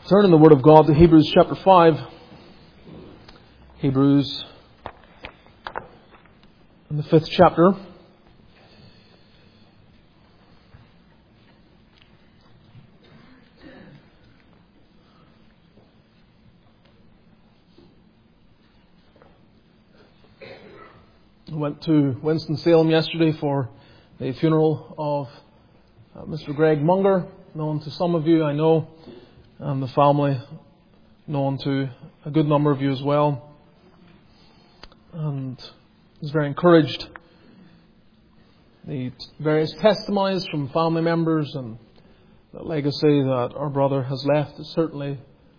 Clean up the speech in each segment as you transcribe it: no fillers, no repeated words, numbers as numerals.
Turn in the Word of God to Hebrews chapter 5. Hebrews in the 5th chapter. I went to Winston-Salem yesterday for the funeral of Mr. Greg Munger, known to some of you, I know, and the family known to a good number of you as well. And I was very encouraged. The various testimonies from family members and the legacy that our brother has left is certainly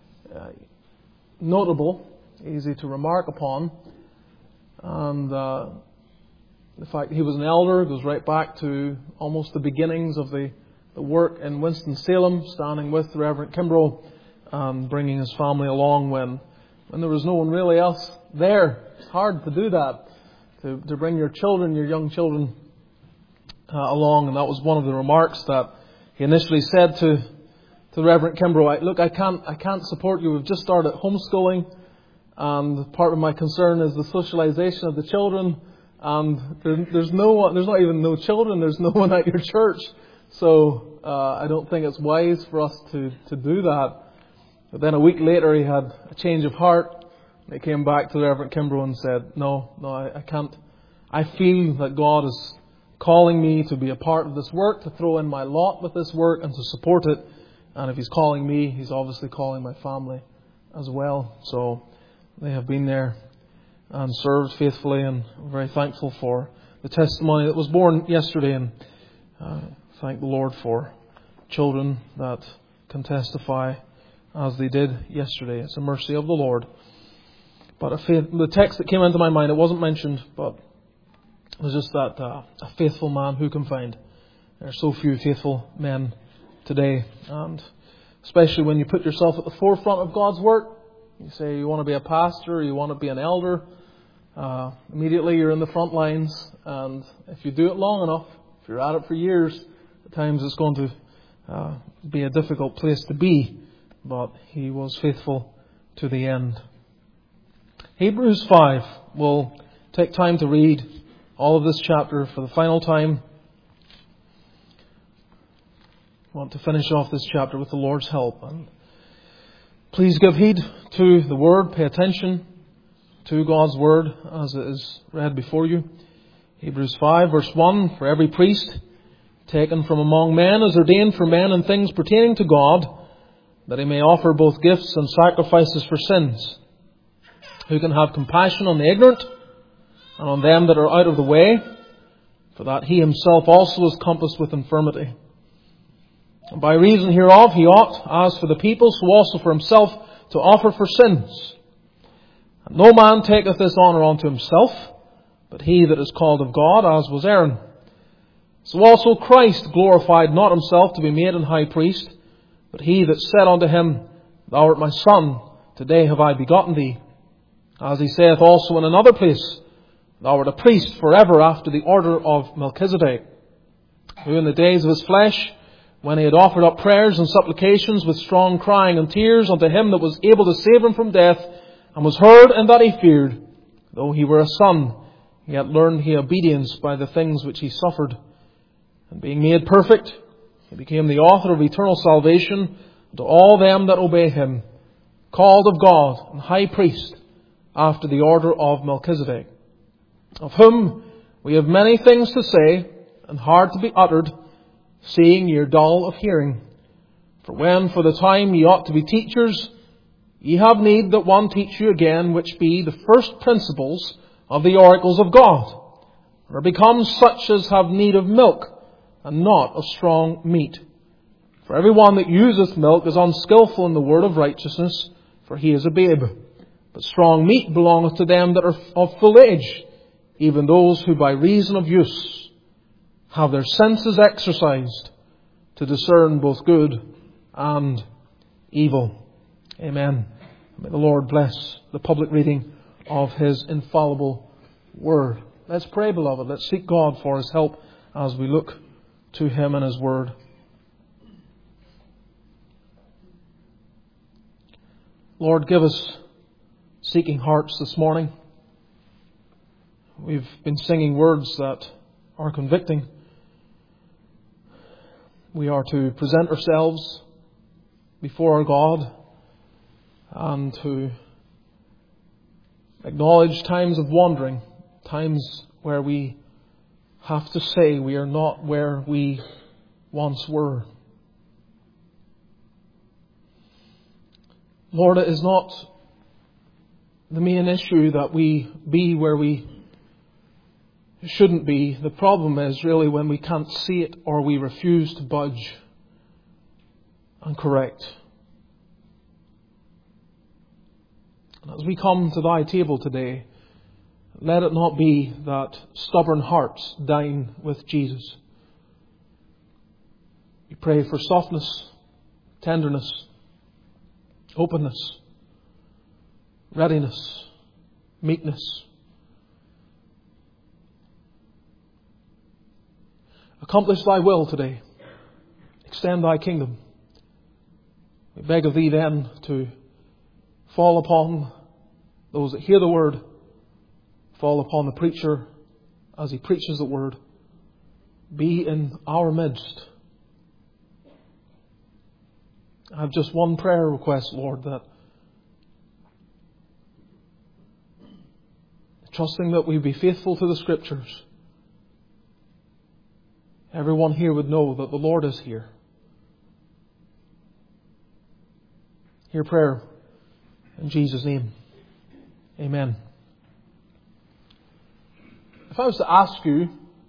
notable, easy to remark upon. And the fact that he was an elder goes right back to almost the beginnings of the work in Winston-Salem, standing with the Reverend Kimbrough and bringing his family along when there was no one really else there. It's hard to do that, to bring your children, your young children along. And that was one of the remarks that he initially said to the Reverend Kimbrough. Look, I can't support you. We've just started homeschooling, and part of my concern is the socialization of the children. And there's not even no children. There's no one at your church. So I don't think it's wise for us to do that. But then a week later he had a change of heart. He came back to the Reverend Kimbrough and said, No, I can't. I feel that God is calling me to be a part of this work, to throw in my lot with this work and to support it. And if He's calling me, He's obviously calling my family as well. So they have been there and served faithfully, and I'm very thankful for the testimony that was born yesterday, and thank the Lord for children that can testify as they did yesterday. It's a mercy of the Lord. But the text that came into my mind, it wasn't mentioned, but it was just that a faithful man who can find. There are so few faithful men today, and especially when you put yourself at the forefront of God's work. You say you want to be a pastor, you want to be an elder. Immediately you're in the front lines, and if you do it long enough, if you're at it for years, at times it's going to be a difficult place to be. But he was faithful to the end. Hebrews 5. We'll take time to read all of this chapter for the final time. I want to finish off this chapter with the Lord's help. And please give heed to the Word. Pay attention to God's Word as it is read before you. Hebrews 5 verse 1. For every priest taken from among men is ordained for men in things pertaining to God, that he may offer both gifts and sacrifices for sins, who can have compassion on the ignorant and on them that are out of the way, for that he himself also is compassed with infirmity. And by reason hereof he ought, as for the people, so also for himself, to offer for sins. And no man taketh this honour unto himself, but he that is called of God, as was Aaron. So also Christ glorified not himself to be made an high priest, but he that said unto him, Thou art my son, today have I begotten thee. As he saith also in another place, Thou art a priest forever after the order of Melchizedek, who in the days of his flesh, when he had offered up prayers and supplications with strong crying and tears unto him that was able to save him from death, and was heard in that he feared, though he were a son, yet learned he obedience by the things which he suffered. And being made perfect, he became the author of eternal salvation to all them that obey him, called of God and high priest after the order of Melchizedek, of whom we have many things to say and hard to be uttered, seeing ye are dull of hearing. For when for the time ye ought to be teachers, ye have need that one teach you again, which be the first principles of the oracles of God, or become such as have need of milk, and not of strong meat. For every one that useth milk is unskillful in the word of righteousness, for he is a babe. But strong meat belongeth to them that are of full age, even those who by reason of use have their senses exercised to discern both good and evil. Amen. May the Lord bless the public reading of His infallible Word. Let's pray, beloved. Let's seek God for His help as we look to Him and His Word. Lord, give us seeking hearts this morning. We've been singing words that are convicting. We are to present ourselves before our God and to acknowledge times of wandering, times where we have to say we are not where we once were. Lord, it is not the main issue that we be where we shouldn't be. The problem is really when we can't see it or we refuse to budge and correct. And as we come to Thy table today, let it not be that stubborn hearts dine with Jesus. We pray for softness, tenderness, openness, readiness, meekness. Accomplish Thy will today. Extend Thy kingdom. We beg of Thee then to fall upon those that hear the Word, fall upon the preacher as he preaches the Word. Be in our midst. I have just one prayer request, Lord, that trusting that we be faithful to the Scriptures, everyone here would know that the Lord is here. Hear prayer in Jesus' name. Amen. If I was to ask you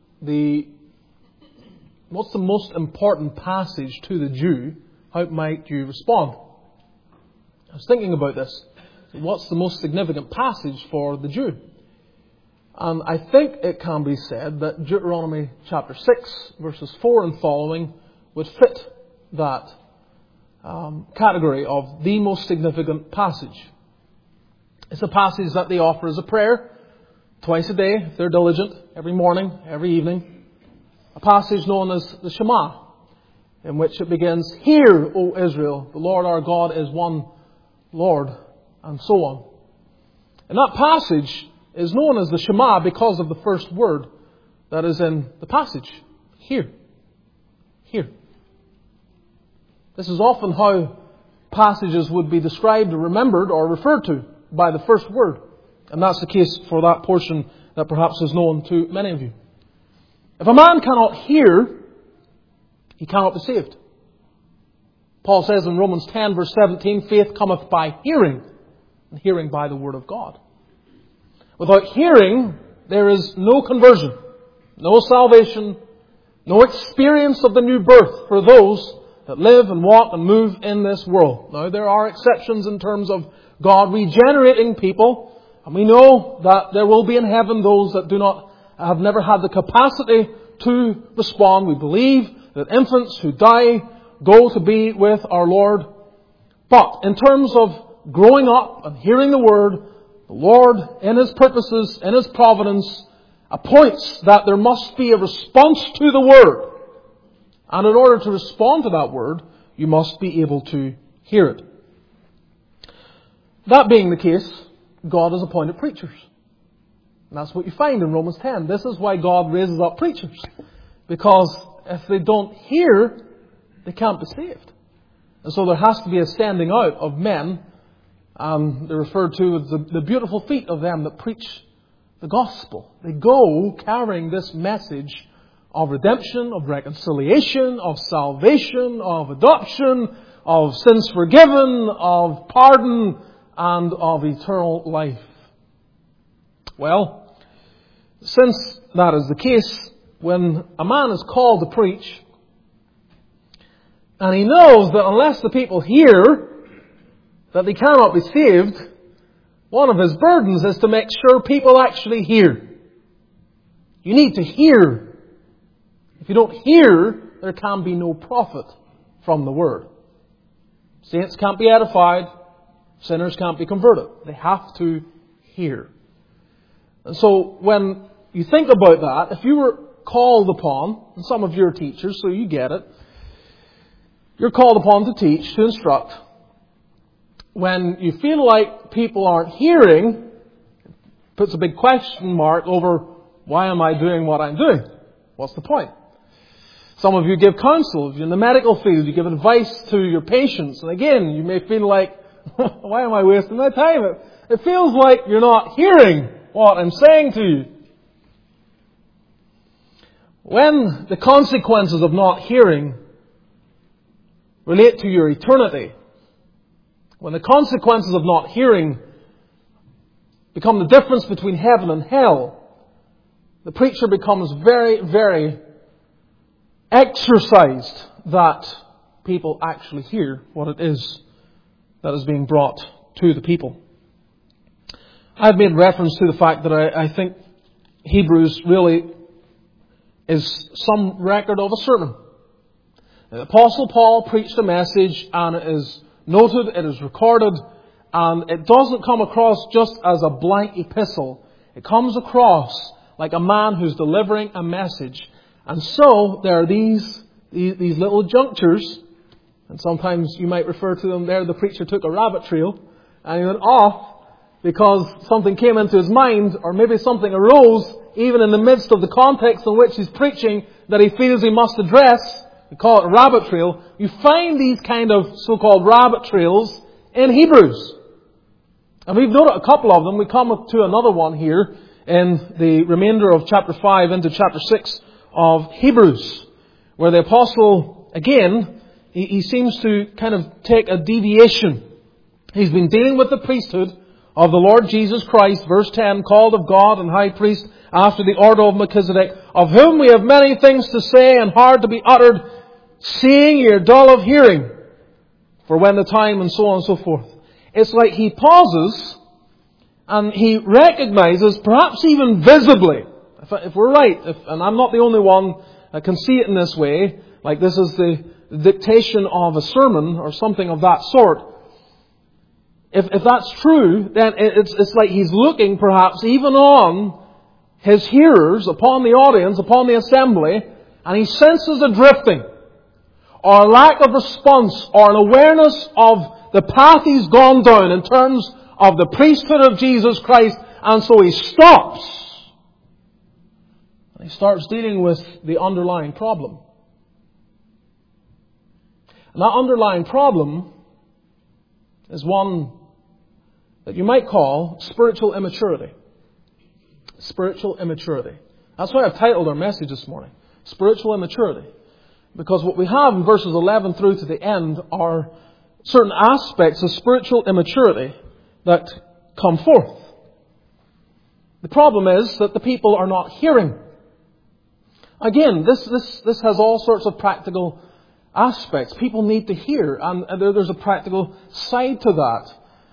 what's the most important passage to the Jew, how might you respond? I was thinking about this. What's the most significant passage for the Jew? And I think it can be said that Deuteronomy chapter 6, verses 4 and following would fit that category of the most significant passage. It's a passage that they offer as a prayer twice a day, if they're diligent, every morning, every evening. A passage known as the Shema, in which it begins, "Hear, O Israel, the Lord our God is one Lord," and so on. And that passage is known as the Shema because of the first word that is in the passage. Hear. Hear. This is often how passages would be described or remembered or referred to, by the first word. And that's the case for that portion that perhaps is known to many of you. If a man cannot hear, he cannot be saved. Paul says in Romans 10 verse 17, faith cometh by hearing, and hearing by the word of God. Without hearing, there is no conversion, no salvation, no experience of the new birth for those that live and walk and move in this world. Now, there are exceptions in terms of God regenerating people, and we know that there will be in heaven those that have never had the capacity to respond. We believe that infants who die go to be with our Lord. But in terms of growing up and hearing the Word, the Lord, in His purposes, in His providence, appoints that there must be a response to the Word. And in order to respond to that Word, you must be able to hear it. That being the case, God has appointed preachers. And that's what you find in Romans 10. This is why God raises up preachers. Because if they don't hear, they can't be saved. And so there has to be a standing out of men. They're referred to as the beautiful feet of them that preach the gospel. They go carrying this message of redemption, of reconciliation, of salvation, of adoption, of sins forgiven, of pardon, and of eternal life. Well, since that is the case, when a man is called to preach, and he knows that unless the people hear, that they cannot be saved, one of his burdens is to make sure people actually hear. You need to hear. If you don't hear, there can be no profit from the Word. Saints can't be edified. Sinners can't be converted. They have to hear. And so when you think about that, if you were called upon, and some of you are teachers, so you get it, you're called upon to teach, to instruct, when you feel like people aren't hearing, puts a big question mark over, why am I doing what I'm doing? What's the point? Some of you give counsel. If you're in the medical field, you give advice to your patients. And again, you may feel like, why am I wasting my time? It feels like you're not hearing what I'm saying to you. When the consequences of not hearing relate to your eternity, when the consequences of not hearing become the difference between heaven and hell, the preacher becomes very, very exercised that people actually hear what it is that is being brought to the people. I've made reference to the fact that I think Hebrews really is some record of a sermon. The Apostle Paul preached a message, and it is noted, it is recorded, and it doesn't come across just as a blank epistle. It comes across like a man who's delivering a message. And so there are these little junctures, and sometimes you might refer to them there, the preacher took a rabbit trail, and he went off because something came into his mind, or maybe something arose even in the midst of the context in which he's preaching that he feels he must address. We call it a rabbit trail. You find these kind of so-called rabbit trails in Hebrews. And we've noted a couple of them. We come to another one here in the remainder of chapter 5 into chapter 6 of Hebrews, where the apostle, again, he seems to kind of take a deviation. He's been dealing with the priesthood of the Lord Jesus Christ, verse 10, called of God and high priest after the order of Melchizedek, of whom we have many things to say and hard to be uttered, seeing ye are dull of hearing, for when the time, and so on and so forth. It's like he pauses and he recognizes, perhaps even visibly, if we're right, and I'm not the only one that can see it in this way, like this is the dictation of a sermon or something of that sort. If that's true, then it's like he's looking perhaps even on his hearers, upon the audience, upon the assembly, and he senses a drifting, or a lack of response, or an awareness of the path he's gone down in terms of the priesthood of Jesus Christ, and so he stops. And he starts dealing with the underlying problem. And that underlying problem is one that you might call spiritual immaturity. Spiritual immaturity. That's why I've titled our message this morning, Spiritual Immaturity. Because what we have in verses 11 through to the end are certain aspects of spiritual immaturity that come forth. The problem is that the people are not hearing. Again, this has all sorts of practical aspects. People need to hear, and there's a practical side to that.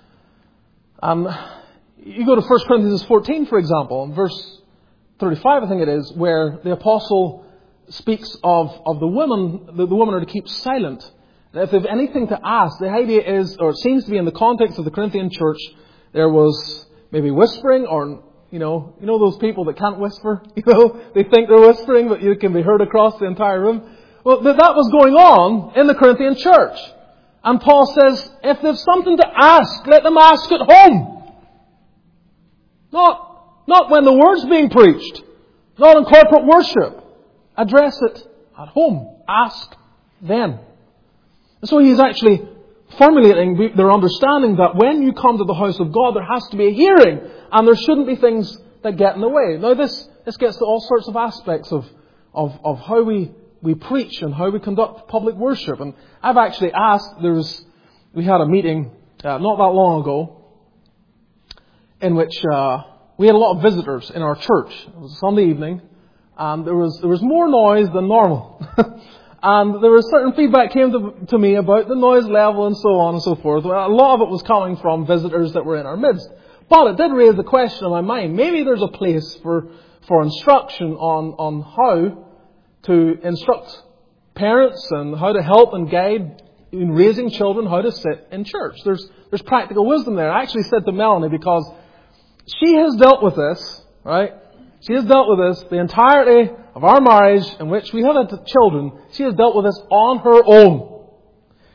You go to 1 Corinthians 14, for example, in verse 35, I think it is, where the apostle speaks of the women. The women are to keep silent. If they have anything to ask, the idea is, or it seems to be in the context of the Corinthian church, there was maybe whispering, or you know those people that can't whisper. They think they're whispering, but you can be heard across the entire room. Well, that was going on in the Corinthian church. And Paul says, if there's something to ask, let them ask at home. Not when the word's being preached. Not in corporate worship. Address it at home. Ask then. And so he's actually formulating their understanding that when you come to the house of God, there has to be a hearing. And there shouldn't be things that get in the way. Now this gets to all sorts of aspects of how we preach and how we conduct public worship. And I've actually asked, we had a meeting not that long ago in which we had a lot of visitors in our church. It was a Sunday evening, and there was more noise than normal. And there was certain feedback came to me about the noise level and so on and so forth. A lot of it was coming from visitors that were in our midst. But it did raise the question in my mind, maybe there's a place for instruction on how to instruct parents and how to help and guide in raising children, how to sit in church. There's practical wisdom there. I actually said to Melanie, because she has dealt with this, right? She has dealt with this the entirety of our marriage in which we have had children. She has dealt with this on her own.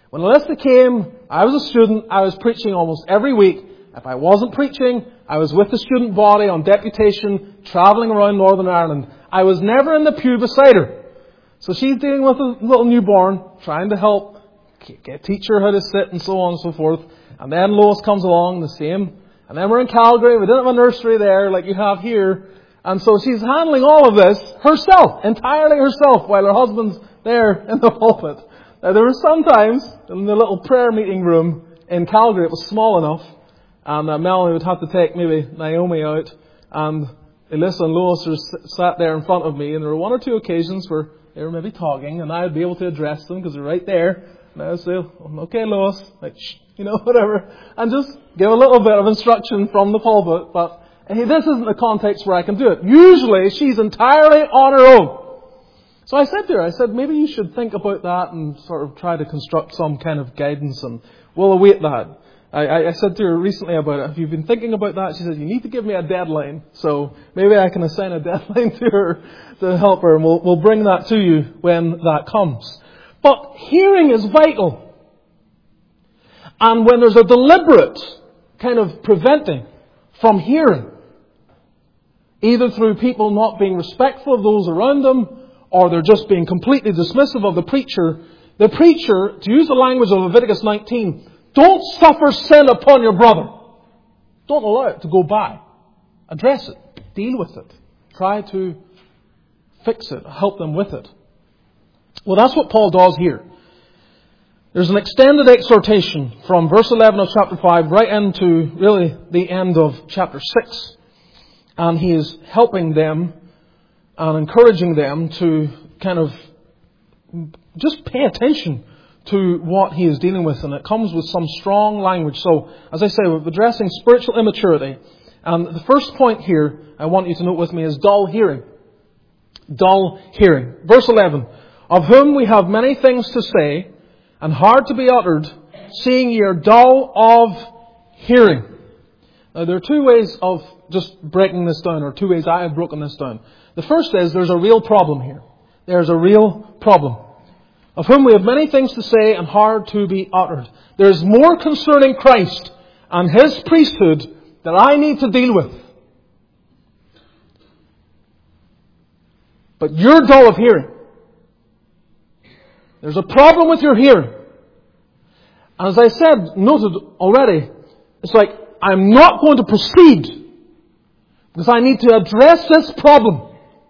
When Alyssa came, I was a student. I was preaching almost every week. If I wasn't preaching, I was with the student body on deputation, travelling around Northern Ireland. I was never in the pew beside her. So she's dealing with a little newborn, trying to help teach her how to sit and so on and so forth. And then Lois comes along, the same. And then we're in Calgary. We didn't have a nursery there like you have here. And so she's handling all of this herself, entirely herself, while her husband's there in the pulpit. Now, there were some times in the little prayer meeting room in Calgary, it was small enough, and Melanie would have to take maybe Naomi out, and Alyssa and Lois were sat there in front of me, and there were one or two occasions where they were maybe talking, and I would be able to address them because they're right there. And I would say, okay, Lois, like, whatever, and just give a little bit of instruction from the pulpit. But hey, this isn't the context where I can do it. Usually, she's entirely on her own. So I said to her, maybe you should think about that and sort of try to construct some kind of guidance, and we'll await that. I said to her recently about it, have you been thinking about that? She said, you need to give me a deadline. So maybe I can assign a deadline to her to help her, and we'll bring that to you when that comes. But hearing is vital. And when there's a deliberate kind of preventing from hearing, either through people not being respectful of those around them, or they're just being completely dismissive of the preacher, to use the language of Leviticus 19, don't suffer sin upon your brother. Don't allow it to go by. Address it. Deal with it. Try to fix it. Help them with it. Well, that's what Paul does here. There's an extended exhortation from verse 11 of chapter 5 right into really the end of chapter 6. And he is helping them and encouraging them to kind of just pay attention to what he is dealing with. And it comes with some strong language. So, as I say, we're addressing spiritual immaturity. And the first point here I want you to note with me is dull hearing. Dull hearing. Verse 11. Of whom we have many things to say, and hard to be uttered, seeing ye are dull of hearing. Now, there are two ways of just breaking this down, or two ways I have broken this down. The first is there's a real problem here. There's a real problem. Of whom we have many things to say and hard to be uttered. There's more concerning Christ and His priesthood that I need to deal with. But you're dull of hearing. There's a problem with your hearing. And as I said, noted already, it's like, I'm not going to proceed because I need to address this problem.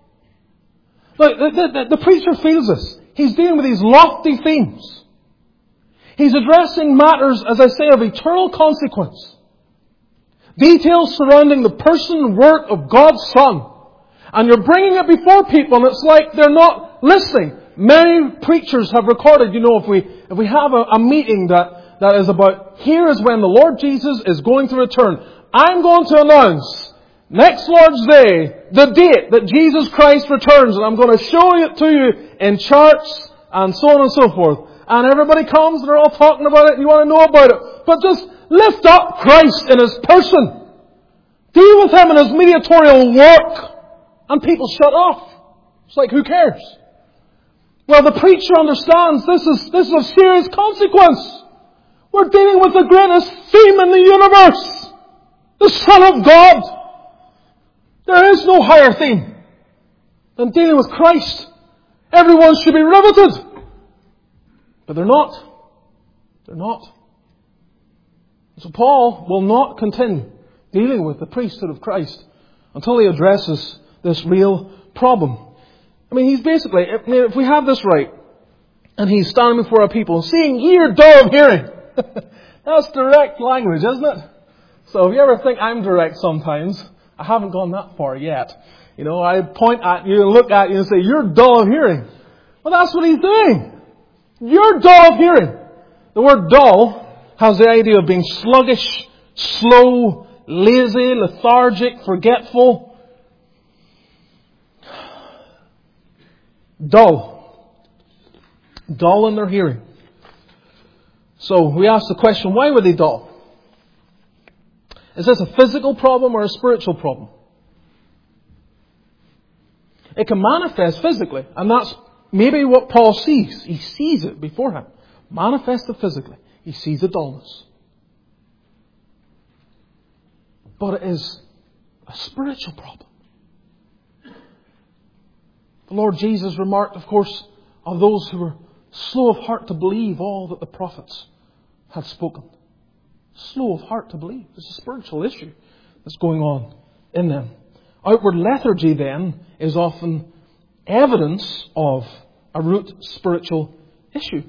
Look, the preacher feels this. He's dealing with these lofty themes. He's addressing matters, as I say, of eternal consequence. Details surrounding the person and work of God's Son. And you're bringing it before people, and it's like they're not listening. Many preachers have recorded, if we have a meeting that is about, here is when the Lord Jesus is going to return. I'm going to announce next Lord's Day, the date that Jesus Christ returns, and I'm going to show it to you in charts and so on and so forth. And everybody comes and they're all talking about it and you want to know about it. But just lift up Christ in His person. Deal with Him in His mediatorial work. And people shut off. It's like, who cares? Well, the preacher understands this is of serious consequence. We're dealing with the greatest theme in the universe. The Son of God. There is no higher theme than dealing with Christ. Everyone should be riveted. But they're not. They're not. So Paul will not continue dealing with the priesthood of Christ until he addresses this real problem. I mean, he's basically, if we have this right, and he's standing before our people, seeing ye are dull of hearing. That's direct language, isn't it? So if you ever think I'm direct sometimes, I haven't gone that far yet. I point at you and look at you and say, you're dull of hearing. Well, that's what he's doing. You're dull of hearing. The word dull has the idea of being sluggish, slow, lazy, lethargic, forgetful. Dull. Dull in their hearing. So we ask the question, why were they dull? Is this a physical problem or a spiritual problem? It can manifest physically, and that's maybe what Paul sees. He sees it beforehand. manifested physically. He sees the dullness. But it is a spiritual problem. The Lord Jesus remarked, of course, of those who were slow of heart to believe all that the prophets had spoken. Slow of heart to believe. It's a spiritual issue that's going on in them. Outward lethargy, then, is often evidence of a root spiritual issue.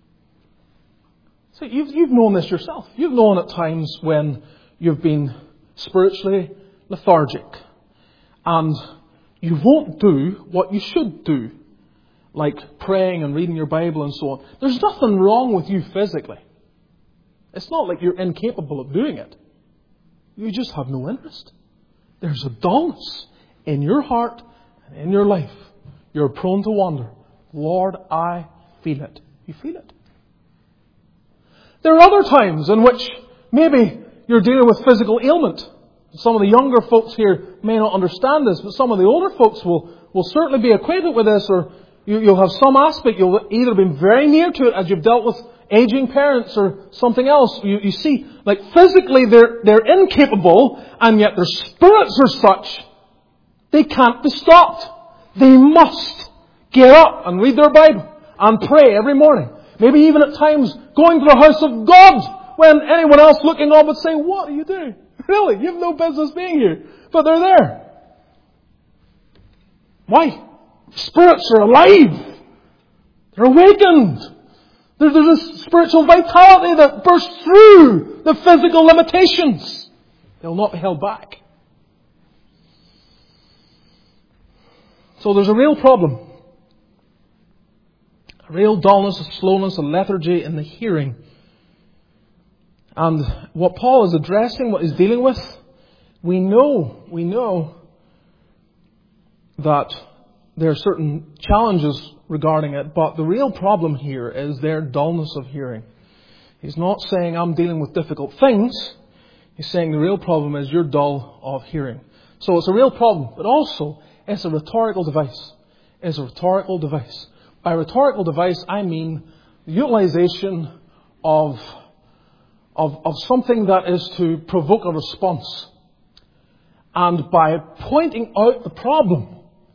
So you've known this yourself. You've known at times when you've been spiritually lethargic and you won't do what you should do, like praying and reading your Bible and so on. There's nothing wrong with you physically. It's not like you're incapable of doing it. You just have no interest. There's a dullness in your heart and in your life. You're prone to wonder. Lord, I feel it. You feel it. There are other times in which maybe you're dealing with physical ailment. Some of the younger folks here may not understand this, but some of the older folks will certainly be acquainted with this, or you'll have some aspect. You'll either been very near to it as you've dealt with aging parents or something else. You see, like physically they're incapable, and yet their spirits are such they can't be stopped. They must get up and read their Bible and pray every morning. Maybe even at times going to the house of God when anyone else looking on would say, "What are you doing? Really, you have no business being here." But they're there. Why? Spirits are alive. They're awakened. There's a spiritual vitality that bursts through the physical limitations. They'll not be held back. So there's a real problem. A real dullness, a slowness, a lethargy in the hearing. And what Paul is addressing, what he's dealing with, we know that there are certain challenges regarding it, but the real problem here is their dullness of hearing. He's not saying I'm dealing with difficult things. He's saying the real problem is you're dull of hearing. So it's a real problem, but also it's a rhetorical device. It's a rhetorical device. By rhetorical device, I mean the utilization of something that is to provoke a response. And by pointing out the problem,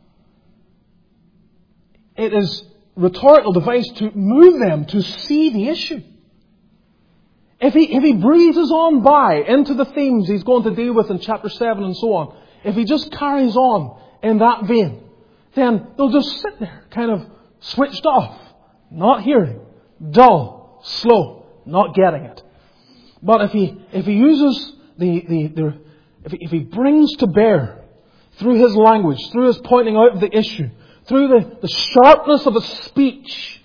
it is rhetorical device to move them to see the issue. If he breezes on by into the themes he's going to deal with in chapter 7 and so on, if he just carries on in that vein, then they'll just sit there, kind of switched off, not hearing, dull, slow, not getting it. But if he uses if he brings to bear through his language, through his pointing out of the issue, through the sharpness of his speech,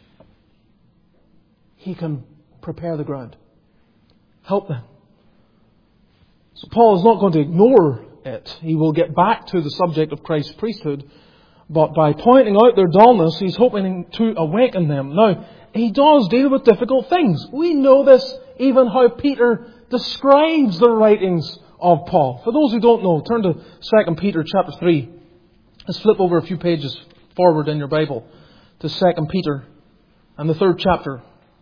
he can prepare the ground. Help them. So Paul is not going to ignore it. He will get back to the subject of Christ's priesthood. But by pointing out their dullness, he's hoping to awaken them. Now, he does deal with difficult things. We know this, even how Peter describes the writings of Paul. For those who don't know, turn to 2 Peter chapter 3. Let's flip over a few pages forward in your Bible to 2 Peter and the 3rd chapter.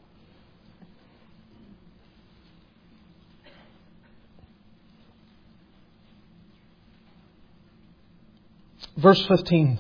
Verse 15.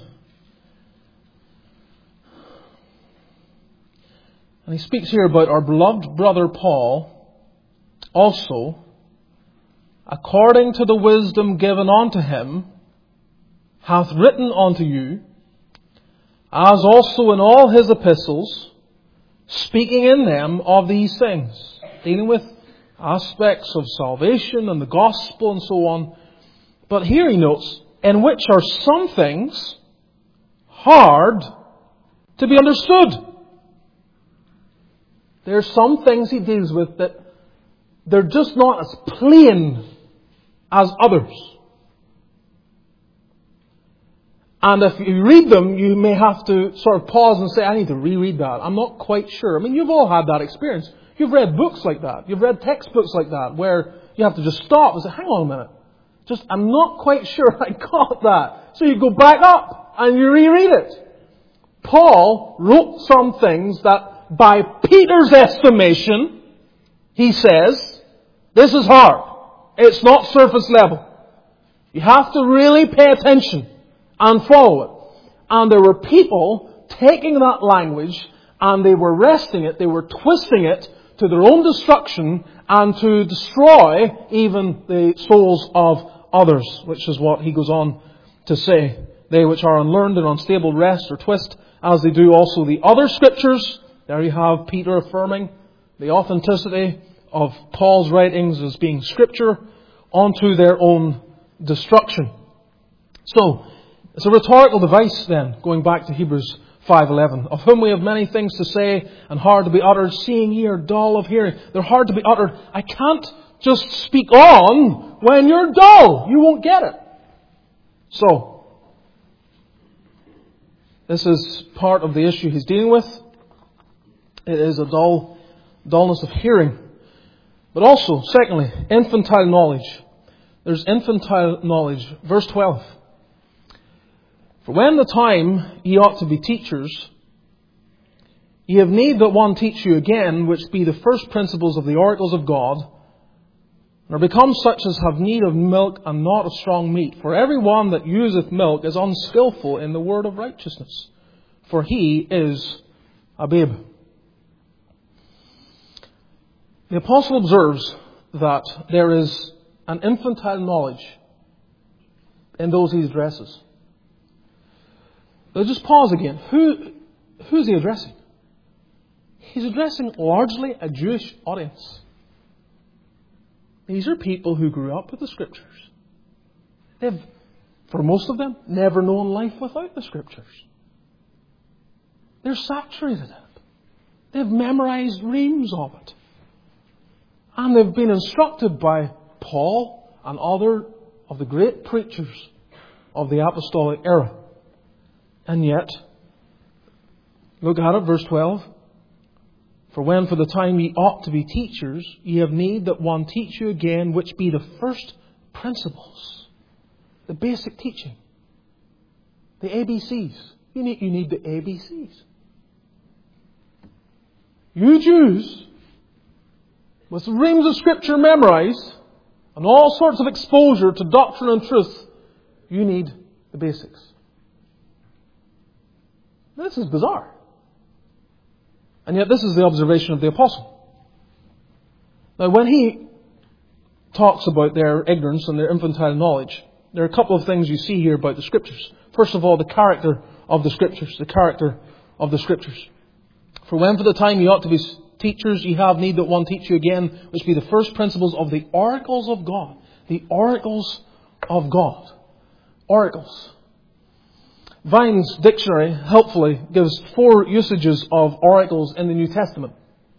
And he speaks here about our beloved brother Paul, also, according to the wisdom given unto him, hath written unto you, as also in all his epistles, speaking in them of these things, dealing with aspects of salvation and the gospel and so on. But here he notes, in which are some things hard to be understood. There are some things he deals with that they're just not as plain as others. And if you read them, you may have to sort of pause and say, I need to reread that. I'm not quite sure. I mean, you've all had that experience. You've read books like that. You've read textbooks like that where you have to just stop and say, hang on a minute. I'm not quite sure I got that. So you go back up and you reread it. Paul wrote some things that by Peter's estimation, he says, this is hard. It's not surface level. You have to really pay attention and follow it. And there were people taking that language and they were wresting it, they were twisting it to their own destruction and to destroy even the souls of others, which is what he goes on to say. They which are unlearned and unstable wrest or twist, as they do also the other Scriptures. There you have Peter affirming the authenticity of Paul's writings as being Scripture onto their own destruction. So, it's a rhetorical device then, going back to Hebrews 5:11, of whom we have many things to say and hard to be uttered, seeing ye are dull of hearing. They're hard to be uttered. I can't just speak on when you're dull. You won't get it. So, this is part of the issue he's dealing with. It is a dullness of hearing. But also, secondly, infantile knowledge. There's infantile knowledge. Verse 12. For when the time ye ought to be teachers, ye have need that one teach you again, which be the first principles of the oracles of God, and are become such as have need of milk and not of strong meat. For every one that useth milk is unskillful in the word of righteousness, for he is a babe. The apostle observes that there is an infantile knowledge in those he addresses. Now just pause again. Who's he addressing? He's addressing largely a Jewish audience. These are people who grew up with the Scriptures. They've, for most of them, never known life without the Scriptures. They're saturated in it. They've memorized reams of it. And they've been instructed by Paul and other of the great preachers of the apostolic era. And yet, look at it, verse 12. For when for the time ye ought to be teachers, ye have need that one teach you again, which be the first principles. The basic teaching. The ABCs. You need the ABCs. You Jews, with reams of Scripture memorized, and all sorts of exposure to doctrine and truth, you need the basics. This is bizarre. And yet this is the observation of the apostle. Now when he talks about their ignorance and their infantile knowledge, there are a couple of things you see here about the Scriptures. First of all, the character of the Scriptures. The character of the Scriptures. For when for the time ye ought to be teachers, ye have need that one teach you again, which be the first principles of the oracles of God. The oracles of God. Oracles. Vine's dictionary helpfully gives 4 usages of oracles in the New Testament.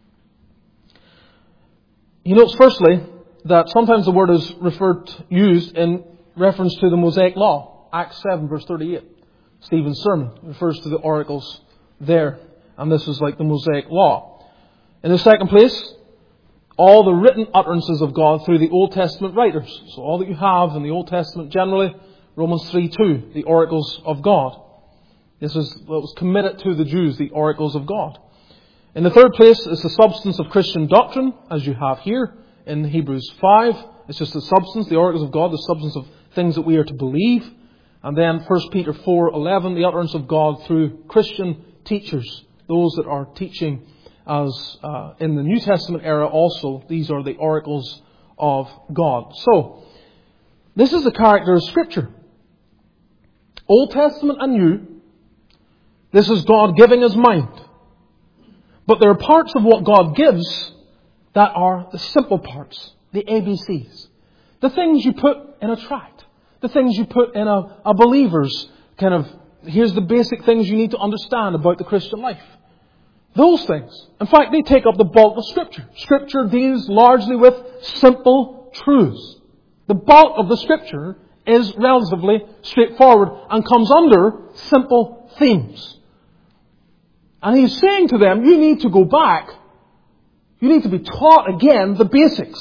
He notes firstly that sometimes the word is used in reference to the Mosaic Law. Acts 7 verse 38. Stephen's sermon refers to the oracles there. And this is like the Mosaic Law. In the second place, all the written utterances of God through the Old Testament writers. So all that you have in the Old Testament generally, Romans 3:2, the oracles of God. This is what was committed to the Jews, the oracles of God. In the third place is the substance of Christian doctrine, as you have here in Hebrews 5. It's just the substance, the oracles of God, the substance of things that we are to believe. And then 1 Peter 4:11, the utterance of God through Christian teachers, those that are teaching as in the New Testament era also. These are the oracles of God. So, this is the character of Scripture. Old Testament and New, this is God giving His mind. But there are parts of what God gives that are the simple parts, the ABCs. The things you put in a tract. The things you put in a believer's kind of, here's the basic things you need to understand about the Christian life. Those things. In fact, they take up the bulk of Scripture. Scripture deals largely with simple truths. The bulk of the Scripture is relatively straightforward and comes under simple themes. And He's saying to them, you need to go back. You need to be taught again the basics.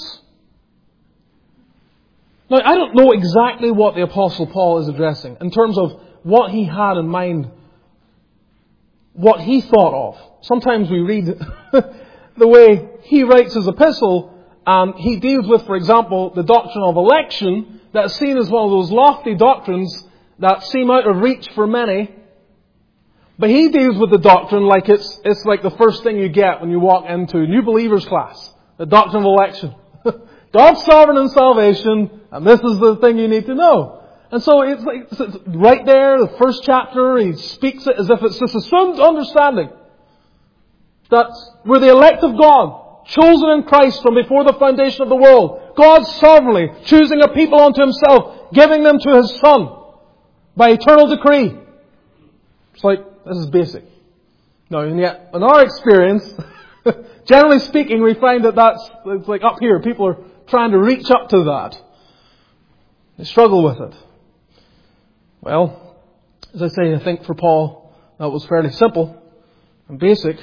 Now, I don't know exactly what the Apostle Paul is addressing in terms of what he had in mind what he thought of. Sometimes we read the way he writes his epistle, and he deals with, for example, the doctrine of election that is seen as one of those lofty doctrines that seem out of reach for many. But he deals with the doctrine like it's like the first thing you get when you walk into new believers class. The doctrine of election. God's sovereign in salvation, and this is the thing you need to know. And so it's right there, the first chapter, he speaks it as if it's this assumed understanding that we're the elect of God, chosen in Christ from before the foundation of the world. God sovereignly choosing a people unto Himself, giving them to His Son by eternal decree. It's like, this is basic. No, and yet, in our experience, generally speaking, we find that it's like up here. People are trying to reach up to that. They struggle with it. Well, as I say, I think for Paul, that was fairly simple and basic.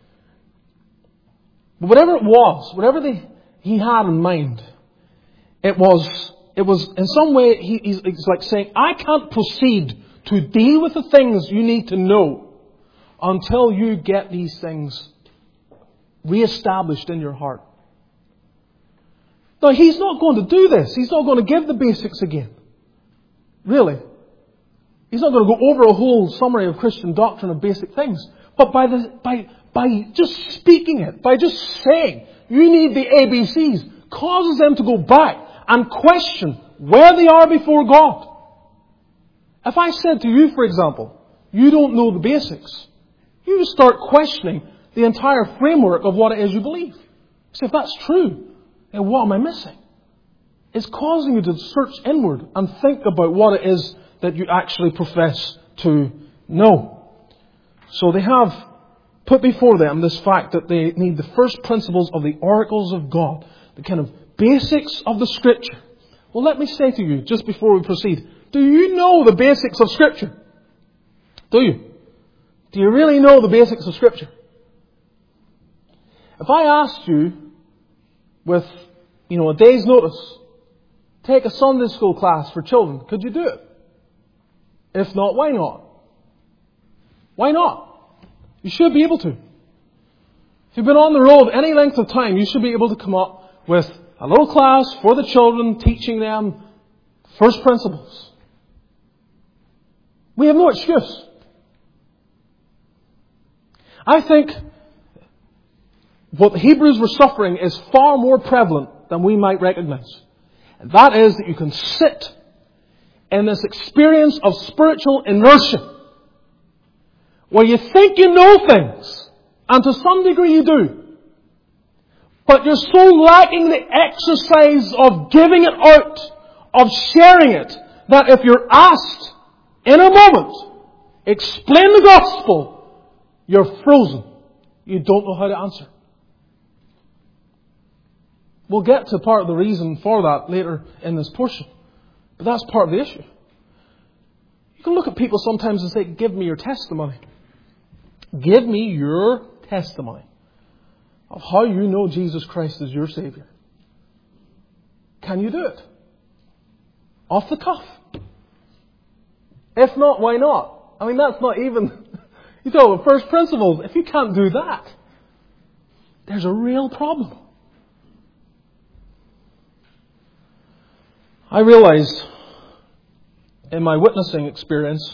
But whatever it was, whatever he had in mind, it was in some way, he's like saying, I can't proceed to deal with the things you need to know until you get these things reestablished in your heart. Now, he's not going to do this. He's not going to give the basics again. Really. He's not going to go over a whole summary of Christian doctrine of basic things. But by just speaking it, by just saying, you need the ABCs, causes them to go back and question where they are before God. If I said to you, for example, you don't know the basics, you just start questioning the entire framework of what it is you believe. So if that's true, then what am I missing? It's causing you to search inward and think about what it is that you actually profess to know. So they have put before them this fact that they need the first principles of the oracles of God, the kind of basics of the Scripture. Well, let me say to you, just before we proceed, do you know the basics of Scripture? Do you? Do you really know the basics of Scripture? If I asked you, with a day's notice, take a Sunday school class for children, could you do it? If not, why not? Why not? You should be able to. If you've been on the road any length of time, you should be able to come up with a little class for the children, teaching them first principles. We have no excuse. I think what the Hebrews were suffering is far more prevalent than we might recognize. And that is that you can sit in this experience of spiritual inertia, where you think you know things, and to some degree you do, but you're so lacking the exercise of giving it out, of sharing it, that if you're asked in a moment, explain the gospel, you're frozen. You don't know how to answer. We'll get to part of the reason for that later in this portion. But that's part of the issue. You can look at people sometimes and say, give me your testimony. Give me your testimony of how you know Jesus Christ is your Savior. Can you do it? Off the cuff. If not, why not? I mean, that's not even... You know, first principles. If you can't do that, there's a real problem. I realized in my witnessing experience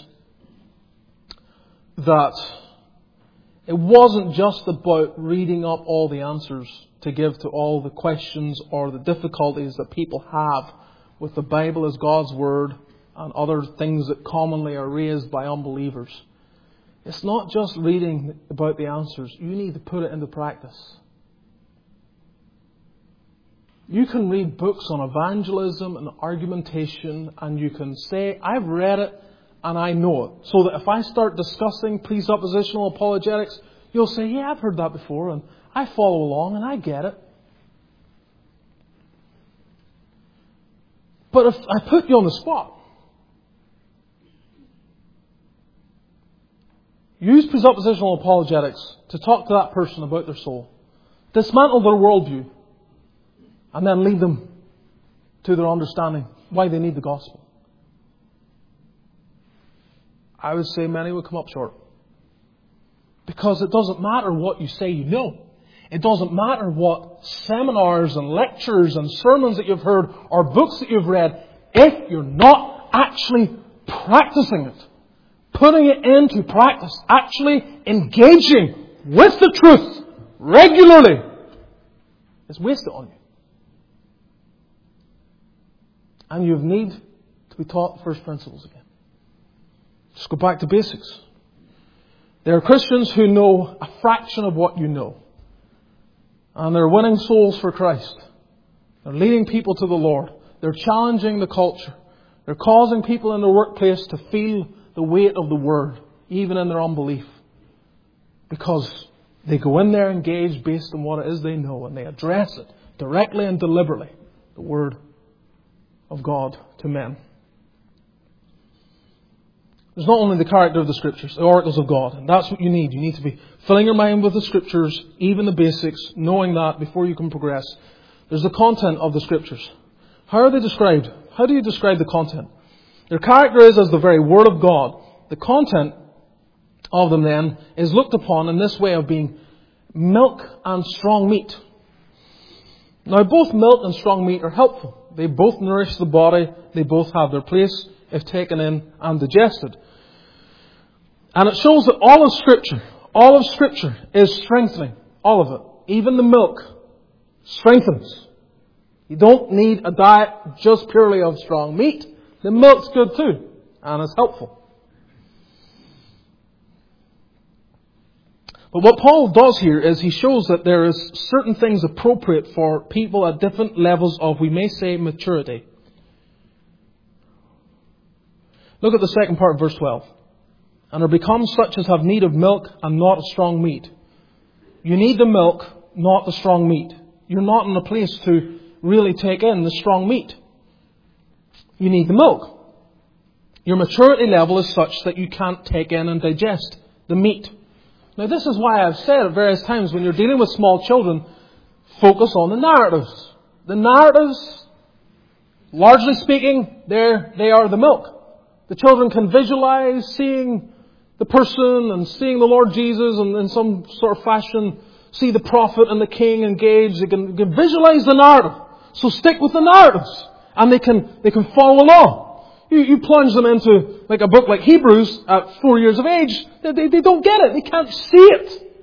that it wasn't just about reading up all the answers to give to all the questions or the difficulties that people have with the Bible as God's Word and other things that commonly are raised by unbelievers. It's not just reading about the answers. You need to put it into practice. You can read books on evangelism and argumentation, and you can say, I've read it and I know it. So that if I start discussing presuppositional apologetics, you'll say, yeah, I've heard that before, and I follow along and I get it. But if I put you on the spot, use presuppositional apologetics to talk to that person about their soul, dismantle their worldview, and then lead them to their understanding why they need the gospel. I would say many would come up short. Because it doesn't matter what you say you know. It doesn't matter what seminars and lectures and sermons that you've heard or books that you've read, if you're not actually practicing it, putting it into practice, actually engaging with the truth regularly, it's wasted on you. And you need to be taught the first principles again. Just go back to basics. There are Christians who know a fraction of what you know. And they're winning souls for Christ. They're leading people to the Lord. They're challenging the culture. They're causing people in their workplace to feel the weight of the Word, even in their unbelief. Because they go in there engaged based on what it is they know, and they address it directly and deliberately, the Word of God to men. There's not only the character of the Scriptures, the oracles of God, and that's what you need. You need to be filling your mind with the Scriptures, even the basics, knowing that before you can progress. There's the content of the Scriptures. How are they described? How do you describe the content? Their character is as the very Word of God. The content of them then is looked upon in this way of being milk and strong meat. Now both milk and strong meat are helpful. They both nourish the body. They both have their place if taken in and digested. And it shows that all of Scripture is strengthening. All of it. Even the milk strengthens. You don't need a diet just purely of strong meat. The milk's good too. And it's helpful. But what Paul does here is he shows that there is certain things appropriate for people at different levels of, we may say, maturity. Look at the second part of verse 12. And are become such as have need of milk and not of strong meat. You need the milk, not the strong meat. You're not in a place to really take in the strong meat. You need the milk. Your maturity level is such that you can't take in and digest the meat. Now this is why I've said at various times, when you're dealing with small children, focus on the narratives. The narratives, largely speaking, they are the milk. The children can visualize seeing the person and seeing the Lord Jesus, and in some sort of fashion see the prophet and the king engaged. They can visualize the narrative. So stick with the narratives, and they can follow along. You plunge them into like a book like Hebrews at 4 years of age, they don't get it. They can't see it.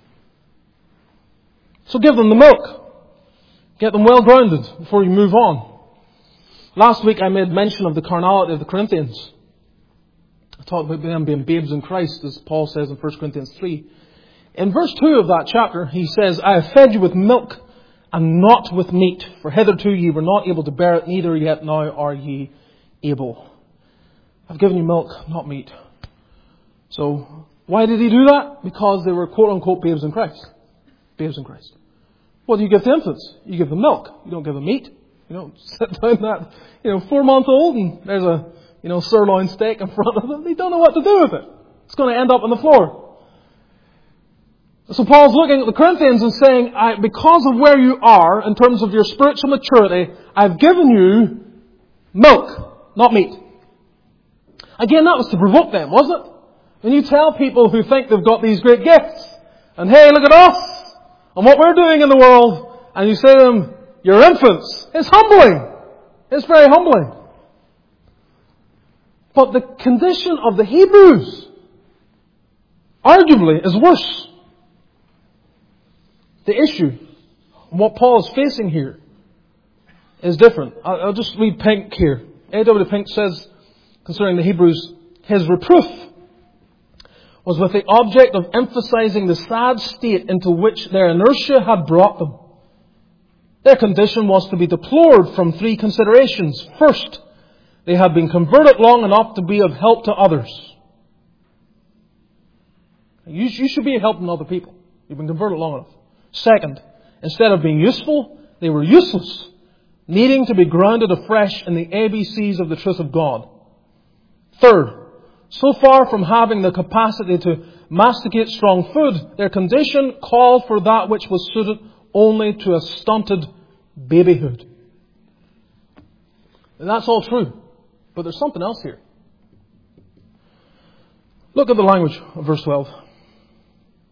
So give them the milk. Get them well grounded before you move on. Last week I made mention of the carnality of the Corinthians. I talked about them being babes in Christ, as Paul says in 1 Corinthians 3. In verse 2 of that chapter, he says, I have fed you with milk and not with meat, for hitherto ye were not able to bear it, neither yet now are ye able. I've given you milk, not meat. So, why did he do that? Because they were quote-unquote babes in Christ. Babes in Christ. What do you give to infants? You give them milk. You don't give them meat. You don't sit down that, 4-month-old and there's a, sirloin steak in front of them. They don't know what to do with it. It's going to end up on the floor. So Paul's looking at the Corinthians and saying, because of where you are in terms of your spiritual maturity, I've given you milk, not meat. Again, that was to provoke them, wasn't it? When you tell people who think they've got these great gifts, and hey, look at us, and what we're doing in the world, and you say to them, you're infants, it's humbling. It's very humbling. But the condition of the Hebrews, arguably, is worse. The issue, and what Paul is facing here, is different. I'll just read Pink here. A.W. Pink says, concerning the Hebrews, his reproof was with the object of emphasizing the sad state into which their inertia had brought them. Their condition was to be deplored from 3 considerations. First, they had been converted long enough to be of help to others. You should be helping other people. You've been converted long enough. Second, instead of being useful, they were useless, needing to be grounded afresh in the ABCs of the truth of God. Third, so far from having the capacity to masticate strong food, their condition called for that which was suited only to a stunted babyhood. And that's all true. But there's something else here. Look at the language of verse 12.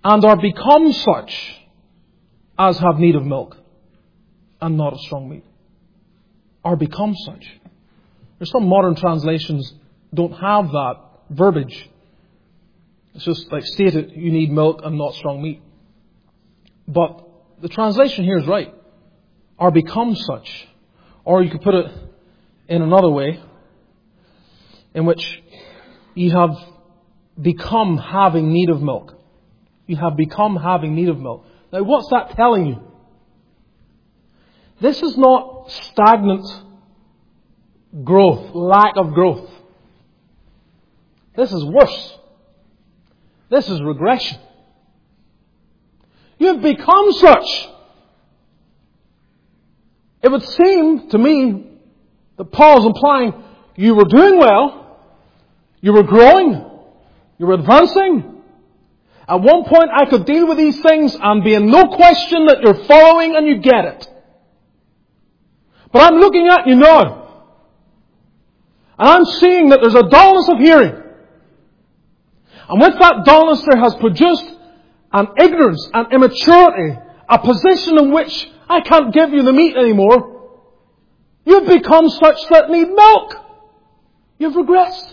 and are become such as have need of milk and not of strong meat. Are become such. There's some modern translations don't have that verbiage. It's just like stated, you need milk and not strong meat. But the translation here is right. Are become such. Or you could put it in another way, in which you have become having need of milk. You have become having need of milk. Now what's that telling you? This is not stagnant growth, lack of growth. This is worse. This is regression. You have become such. It would seem to me that Paul is implying you were doing well, you were growing, you were advancing. At one point I could deal with these things and be in no question that you're following and you get it. But I'm looking at you now, and I'm seeing that there's a dullness of hearing. And with that dullness there has produced an ignorance and immaturity, a position in which I can't give you the meat anymore. You've become such that need milk. You've regressed.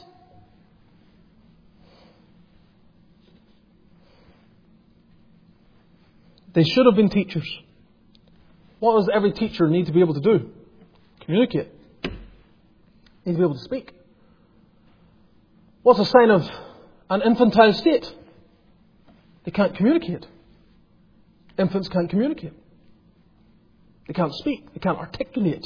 They should have been teachers. What does every teacher need to be able to do? Communicate. Need to be able to speak. What's a sign of an infantile state? They can't communicate. Infants can't communicate. They can't speak. They can't articulate.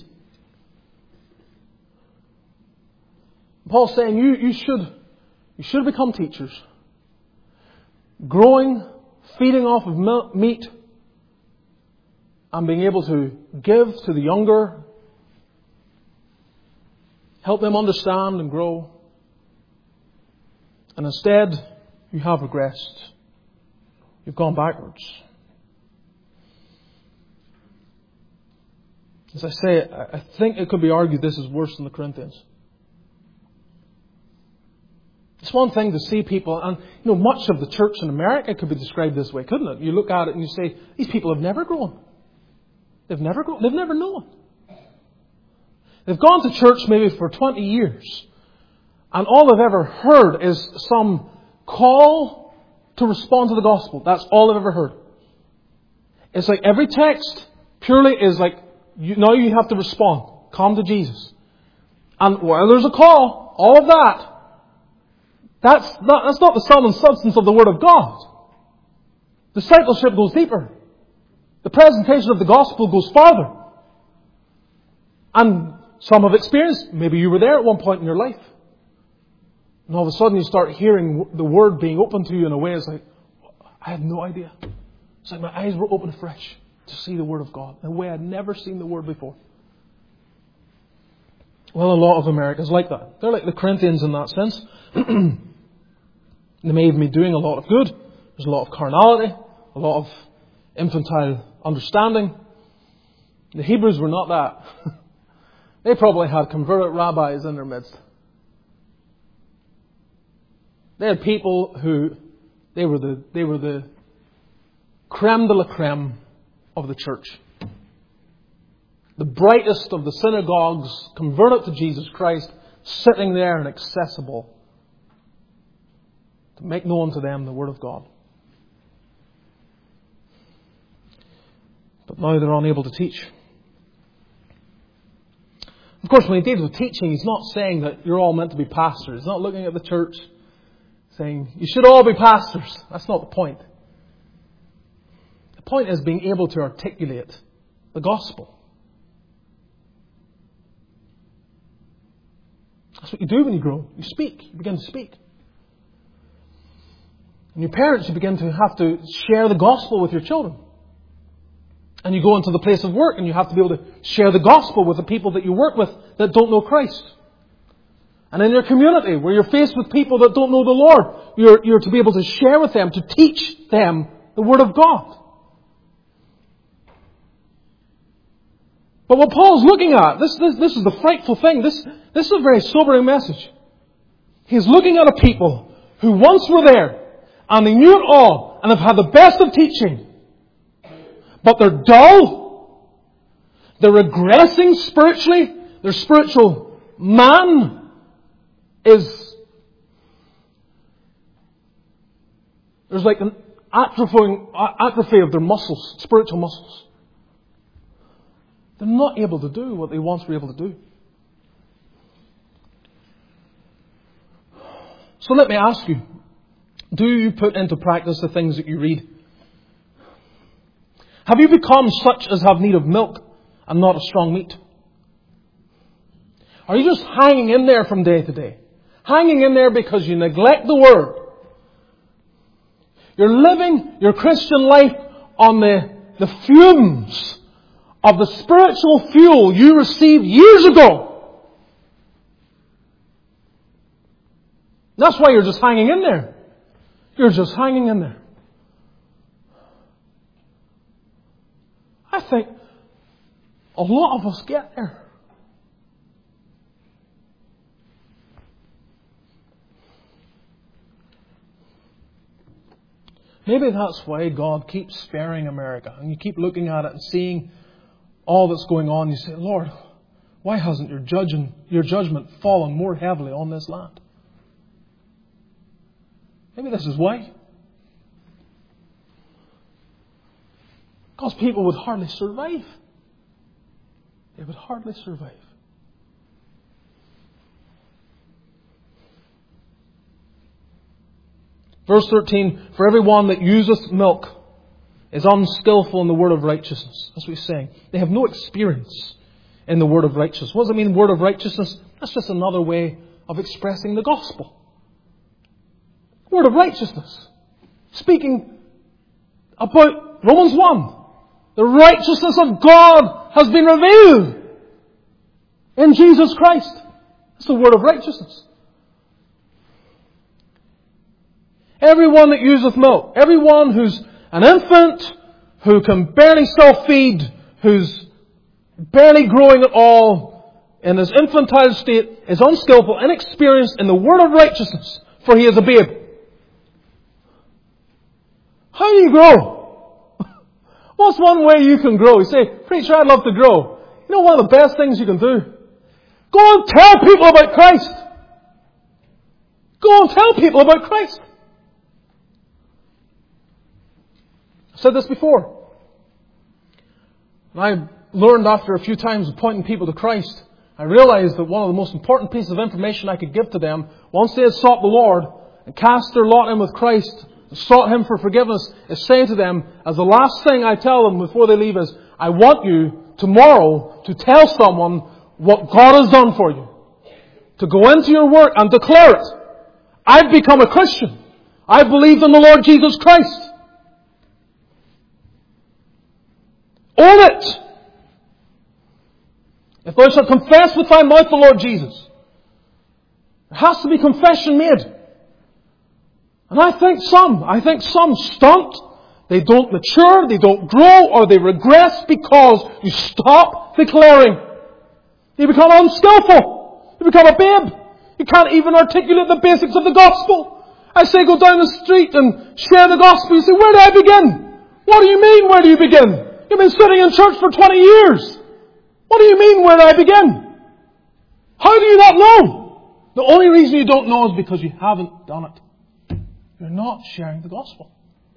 Paul's saying you should become teachers. Growing, feeding off of meat, and being able to give to the younger, help them understand and grow. And instead, you have regressed. You've gone backwards. As I say, I think it could be argued this is worse than the Corinthians. It's one thing to see people, and much of the church in America could be described this way, couldn't it? You look at it and you say, these people have never grown. They've never grown. They've never known. They've gone to church maybe for 20 years, and all they've ever heard is some call to respond to the gospel. That's all they've ever heard. It's like every text purely is like, now you have to respond. Come to Jesus. And while there's a call, all of that, that's not the sum and substance of the Word of God. Discipleship goes deeper. The presentation of the gospel goes farther. And some have experienced, maybe you were there at one point in your life. And all of a sudden you start hearing the Word being opened to you in a way it's like, I had no idea. It's like my eyes were opened afresh to see the Word of God in a way I'd never seen the Word before. Well, a lot of Americans like that. They're like the Corinthians in that sense. They may even be doing a lot of good. There's a lot of carnality, a lot of infantile understanding. The Hebrews were not that. They probably had converted rabbis in their midst. They had people who, they were the creme de la creme of the church. The brightest of the synagogues, converted to Jesus Christ, sitting there and accessible to make known to them the Word of God. But now they're unable to teach. Of course, when he deals with teaching, he's not saying that you're all meant to be pastors. He's not looking at the church saying, you should all be pastors. That's not the point. The point is being able to articulate the gospel. That's what you do when you grow. You speak. You begin to speak. And your parents, you begin to have to share the gospel with your children. And you go into the place of work and you have to be able to share the gospel with the people that you work with that don't know Christ. And in your community, where you're faced with people that don't know the Lord, you're to be able to share with them, to teach them the Word of God. But what Paul's looking at, this is the frightful thing. This is a very sobering message. He's looking at a people who once were there, and they knew it all, and have had the best of teaching, but they're dull, they're regressing spiritually, their spiritual man is, there's like an atrophy of their muscles, spiritual muscles. They're not able to do what they once were able to do. So let me ask you, do you put into practice the things that you read? Have you become such as have need of milk and not of strong meat? Are you just hanging in there from day to day? Hanging in there because you neglect the Word? You're living your Christian life on the fumes of the spiritual fuel you received years ago. That's why you're just hanging in there. You're just hanging in there. I think a lot of us get there. Maybe that's why God keeps sparing America. And you keep looking at it and seeing all that's going on. You say, Lord, why hasn't your judgment fallen more heavily on this land? Maybe this is why. Because people would hardly survive. They would hardly survive. Verse 13, for everyone that useth milk is unskillful in the word of righteousness. That's what he's saying. They have no experience in the word of righteousness. What does it mean, word of righteousness? That's just another way of expressing the gospel. Word of righteousness. Speaking about Romans 1. The righteousness of God has been revealed in Jesus Christ. That's the word of righteousness. Everyone that useth milk, everyone who's an infant, who can barely self-feed, who's barely growing at all, in his infantile state, is unskillful, inexperienced in the word of righteousness, for he is a babe. How do you grow? What's one way you can grow? You say, preacher, I'd love to grow. You know one of the best things you can do? Go and tell people about Christ. Go and tell people about Christ. I've said this before. And I learned after a few times of pointing people to Christ, I realized that one of the most important pieces of information I could give to them, once they had sought the Lord and cast their lot in with Christ, and sought Him for forgiveness, is saying to them, as the last thing I tell them before they leave is, I want you tomorrow to tell someone what God has done for you. To go into your work and declare it. I've become a Christian. I believed in the Lord Jesus Christ. Own it. If thou shalt confess with thy mouth the Lord Jesus, there has to be confession made. And I think some stunt, they don't mature, they don't grow, or they regress because you stop declaring. You become unskillful. You become a babe. You can't even articulate the basics of the gospel. I say go down the street and share the gospel. You say, where do I begin? What do you mean, where do you begin? You've been sitting in church for 20 years. What do you mean, where do I begin? How do you not know? The only reason you don't know is because you haven't done it. You're not sharing the gospel.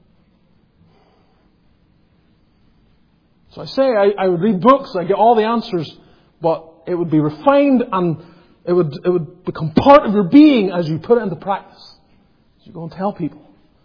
So I say I would read books, I get all the answers, but it would be refined and it would become part of your being as you put it into practice. As you go and tell people.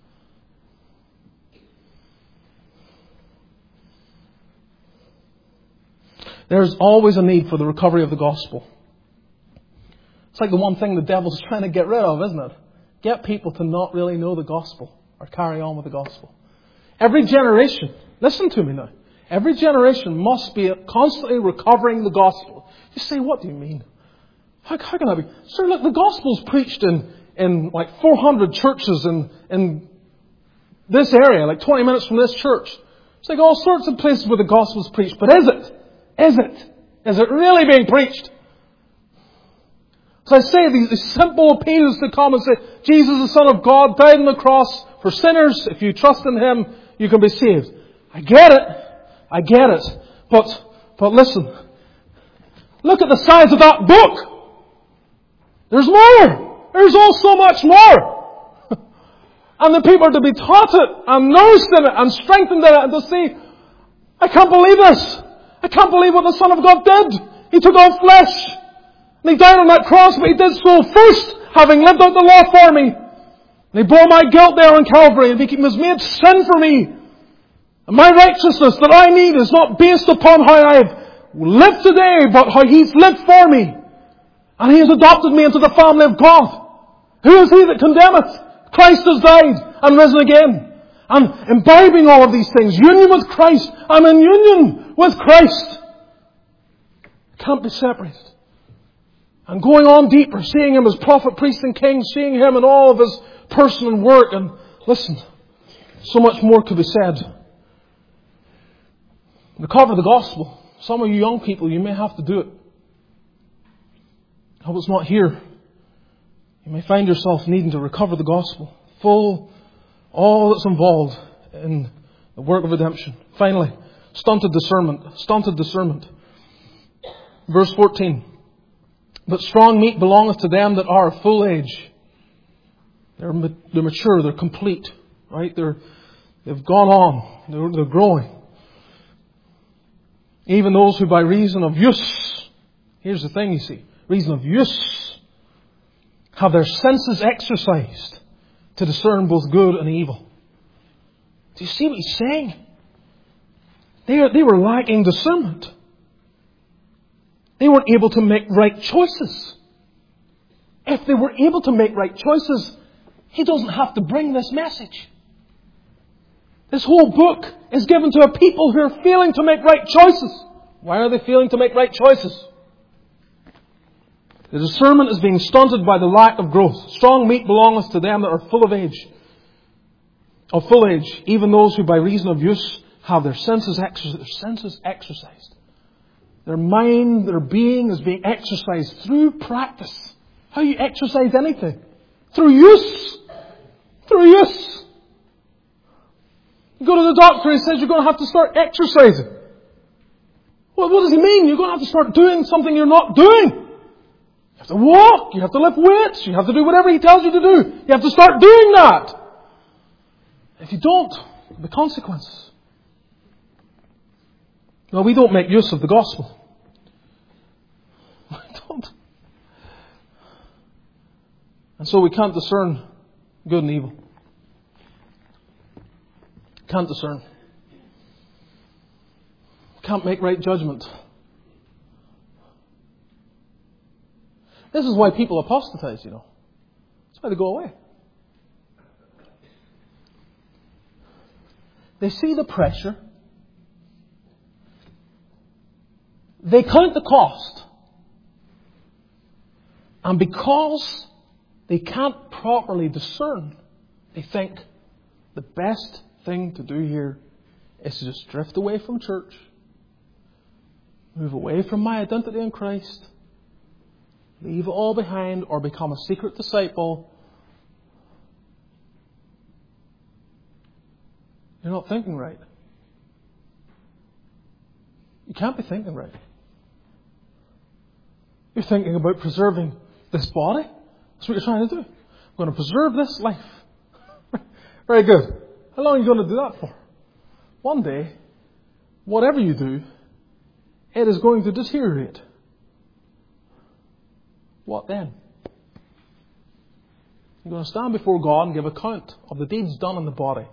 There's always a need for the recovery of the gospel. It's like the one thing the devil's trying to get rid of, isn't it? Get people to not really know the gospel or carry on with the gospel. Every generation, listen to me now, every generation must be constantly recovering the gospel. You say, what do you mean? How can that be? Sir, look, the gospel's preached in like 400 churches in this area, like 20 minutes from this church. It's like all sorts of places where the gospel's preached. But is it? Is it really being preached? As I say, these simple appeals to come and say, Jesus, the Son of God, died on the cross for sinners. If you trust in Him, you can be saved. I get it. But listen. Look at the size of that book. There's more. There's all so much more. And the people are to be taught it and nourished in it and strengthened in it and to say, I can't believe this. I can't believe what the Son of God did. He took on flesh. And He died on that cross, but He did so first, having lived out the law for me. And He bore my guilt there on Calvary and He was made sin for me. And my righteousness that I need is not based upon how I've lived today, but how He's lived for me. And He has adopted me into the family of God. Who is he that condemneth? Christ has died and risen again. And imbibing all of these things, union with Christ, I'm in union with Christ. Can't be separated. And going on deeper, seeing Him as prophet, priest and king, seeing Him in all of His person and work. And listen, so much more could be said. Recover the gospel. Some of you young people, you may have to do it. I hope it's not here. You may find yourself needing to recover the gospel. Full, all that's involved in the work of redemption. Finally, stunted discernment. Verse 14. But strong meat belongeth to them that are of full age. They're mature, they're complete. Right? They've gone on. They're growing. Even those who by reason of use, here's the thing you see, reason of use, have their senses exercised to discern both good and evil. Do you see what he's saying? They were lacking discernment. They weren't able to make right choices. If they were able to make right choices, he doesn't have to bring this message. This whole book is given to a people who are failing to make right choices. Why are they failing to make right choices? The discernment is being stunted by the lack of growth. Strong meat belongeth to them that are full of age. Of full age, even those who by reason of use have their senses exercised. Their mind, their being is being exercised through practice. How you exercise anything? Through use. Through use. You go to the doctor, he says you're going to have to start exercising. Well, what does he mean? You're going to have to start doing something you're not doing. You have to walk, you have to lift weights, you have to do whatever he tells you to do. You have to start doing that. If you don't, the consequences. No, we don't make use of the gospel. We don't. And so we can't discern good and evil. Can't discern. Can't make right judgment. This is why people apostatize, you know. That's why they go away. They see the pressure. They count the cost. And because they can't properly discern, they think the best thing to do here is to just drift away from church, move away from my identity in Christ, leave it all behind, or become a secret disciple. You're not thinking right. You can't be thinking right. You're thinking about preserving this body. That's what you're trying to do. I'm going to preserve this life. Very good. How long are you going to do that for? One day, whatever you do, it is going to deteriorate. What then? You're going to stand before God and give account of the deeds done in the body.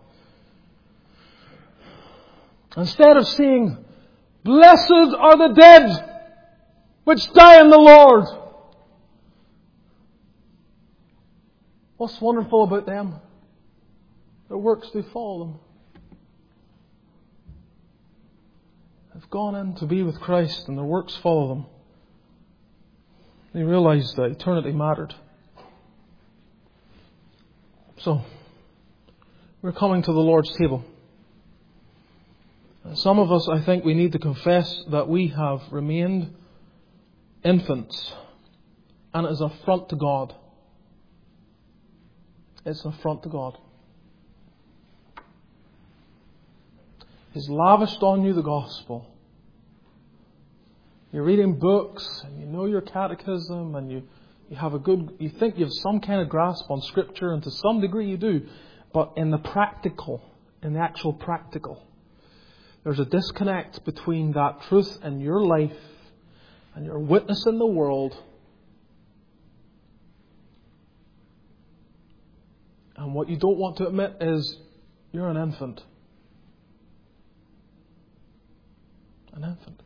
Instead of saying, "Blessed are the dead which die in the Lord." What's wonderful about them? Their works do follow them. They've gone in to be with Christ and their works follow them. They realized that eternity mattered. So, we're coming to the Lord's table. And some of us, I think, we need to confess that we have remained infants And it is an affront to God. It's an affront to God. He's lavished on you the gospel. You're reading books and you know your catechism and you think you have some kind of grasp on Scripture, and to some degree you do. But in the actual practical, there's a disconnect between that truth in your life and your witness in the world and what you don't want to admit is you're an infant. An infant.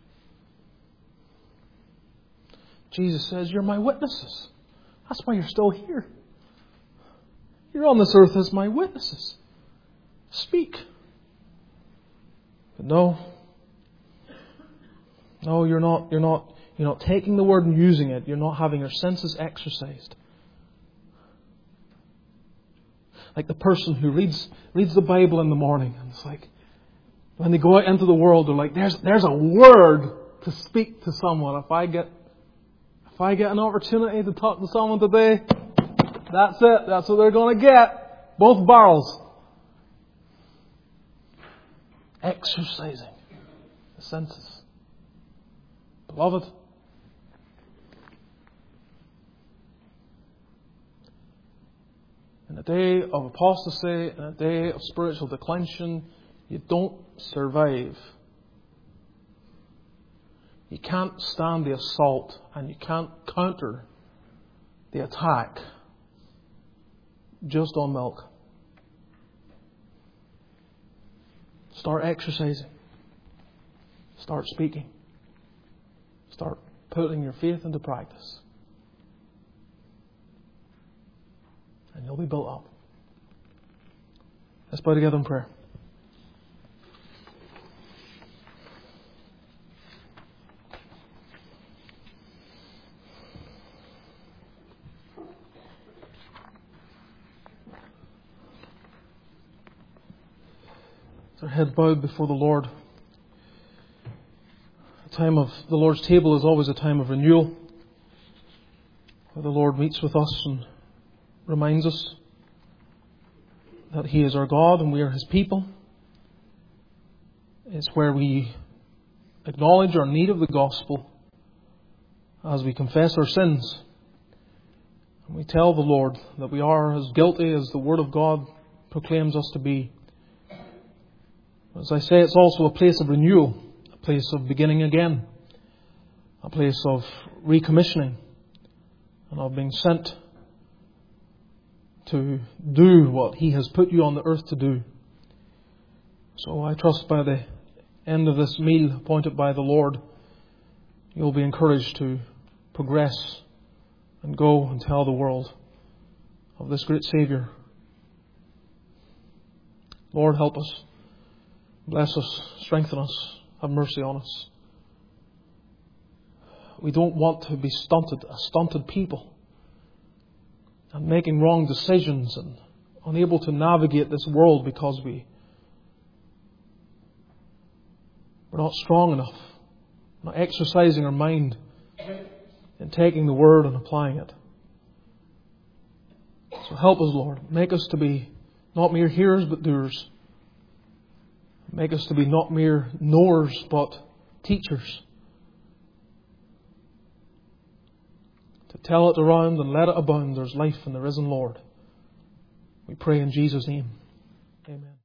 Jesus says, you're my witnesses. That's why you're still here. You're on this earth as my witnesses. Speak. But no, you're not taking the word and using it. You're not having your senses exercised. Like the person who reads the Bible in the morning, and it's like, when they go out into the world, they're like, there's a word to speak to someone. If I get an opportunity to talk to someone today, that's it. That's what they're going to get. Both barrels. Exercising the senses. Beloved, in a day of apostasy, in a day of spiritual declension, you don't survive. You can't stand the assault and you can't counter the attack just on milk. Start exercising. Start speaking. Start putting your faith into practice. And you'll be built up. Let's bow together in prayer. With our head bowed before the Lord. The time of the Lord's table is always a time of renewal, where the Lord meets with us and reminds us that He is our God and we are His people. It's where we acknowledge our need of the gospel as we confess our sins. And we tell the Lord that we are as guilty as the Word of God proclaims us to be. As I say, it's also a place of renewal, a place of beginning again, a place of recommissioning and of being sent to do what He has put you on the earth to do. So I trust by the end of this meal appointed by the Lord, you'll be encouraged to progress and go and tell the world of this great Saviour. Lord, help us. Bless us, strengthen us, have mercy on us. We don't want to be a stunted people, and making wrong decisions and unable to navigate this world because we're not strong enough, not exercising our mind in taking the Word and applying it. So help us, Lord. Make us to be not mere hearers but doers. Make us to be not mere knowers, but teachers. To tell it around and let it abound. There's life in the risen Lord. We pray in Jesus' name. Amen.